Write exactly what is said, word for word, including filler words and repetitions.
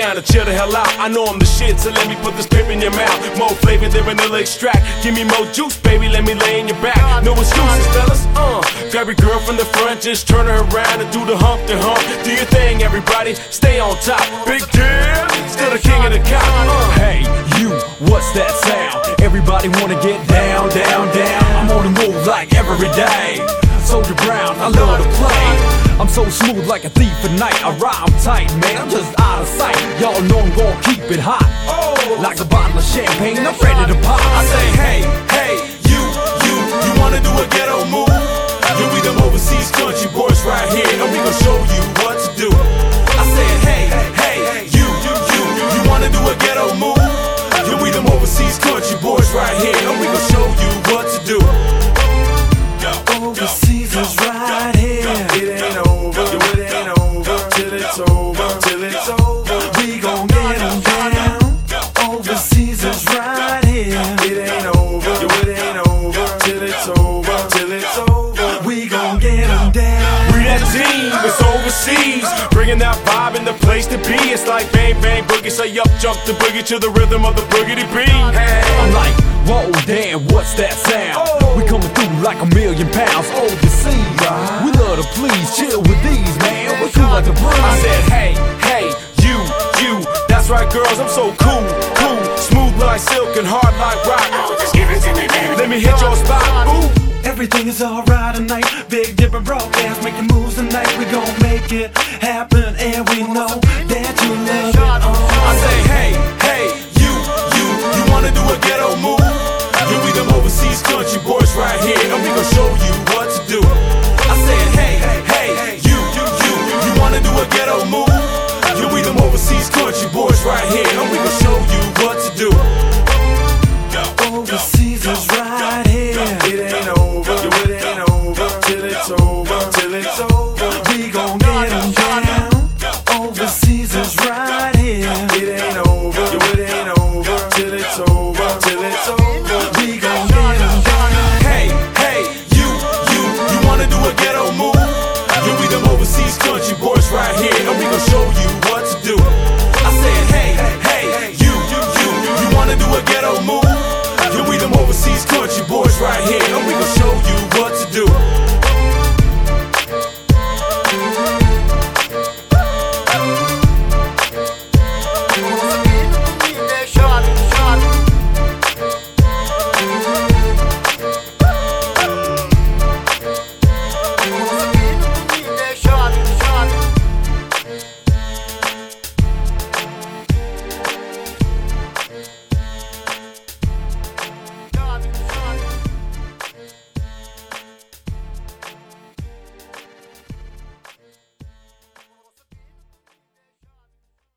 down to chill the hell out. I know I'm the shit, so let me put this pip in your mouth. More flavor than vanilla extract. Give me more juice, baby, let me lay in your back. No excuses, fellas, uh grab your girl from the front, just turn her around and do the hump the hump. Do your thing, everybody, stay on top. Big deal, still the king of the cop. uh. Hey, you, what's that sound? Everybody wanna get down, down, down. I'm on the move like every day. Soldier Brown, I love to play. I'm so smooth like a thief at night. I rhyme tight, man, I'm just out of sight. Y'all know I'm gon' keep it hot. Oh, like a bottle of champagne, I'm ready to pop. I say, hey, hey, you, you, you wanna do a ghetto move? You be them overseas country boys right here, and we gon' show you what to do. I said, hey, hey, you, you, you, you wanna do a ghetto move? You be them overseas country boys right here, and we gon' show you what to do. Overseas is right here. It ain't over, it ain't over till it's over, till it's over. We gon' get 'em down. Overseas is right here. It ain't over, it ain't over till it's over, till it's over. We gon' get 'em down. We that team, it's overseas, bringing that vibe in the place to be. It's like bang bang boogie, say up jump the boogie to the rhythm of the boogity beat. Hey, I'm like, whoa, damn, what's that sound? Oh. We coming through like a million pounds overseas. We love to please, chill with these, man. We cool like the breeze. I said, hey, hey, you, you. That's right, girls, I'm so cool, cool. Smooth like silk and hard like rock. Just give it to me, baby. Let me hit your spot. Ooh. Everything is alright tonight. Big Dipper broadcast, making moves tonight. We gon' make it happen, and we know that you love it. Uh. I say, hey, hey, you, you, you wanna do a ghetto move? You be them overseas country boys right here, and we gon' show you what to do. I said, hey, hey, you, you, you, you wanna do a ghetto move? You be them overseas country boys right here, and we gon' show you what to do. Overseas is right here. It ain't over, it ain't over till it's over, till it's over.